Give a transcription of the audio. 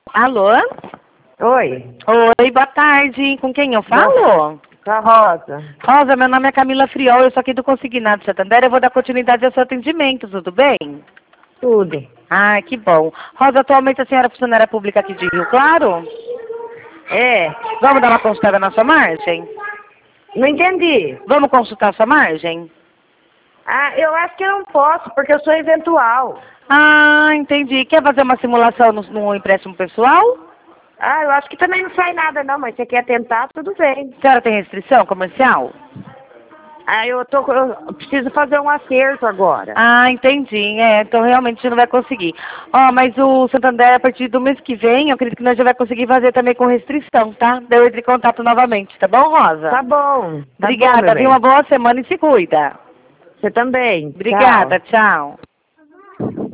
Alô? Oi, Oi, boa tarde. Com quem eu falo? com a Rosa. Rosa, meu nome é Camila Friol, eu sou aqui do Consignado Santander. Eu vou dar continuidade ao seu atendimento, tudo bem? Tudo. Ah, que bom. Rosa, atualmente a senhora é funcionária pública aqui de Rio Claro? É, Vamos dar uma consultada na sua margem? não entendi. Vamos consultar a sua margem? Ah, eu acho que eu não posso, porque eu sou eventual. Ah, entendi. Quer fazer uma simulação no empréstimo pessoal? Ah, eu acho que também não sai nada não, mas você quer tentar, tudo bem. A senhora tem restrição comercial? Ah, eu preciso fazer um acerto agora. Ah, entendi. Então realmente a gente não vai conseguir. Ó, mas o Santander, a partir do mês que vem, eu acredito que nós já vai conseguir fazer também com restrição, tá? Daí eu entro em contato novamente, tá bom, Rosa? Tá bom. Obrigada, meu tenha bem. uma boa semana e se cuida. Você também. Obrigada, tchau.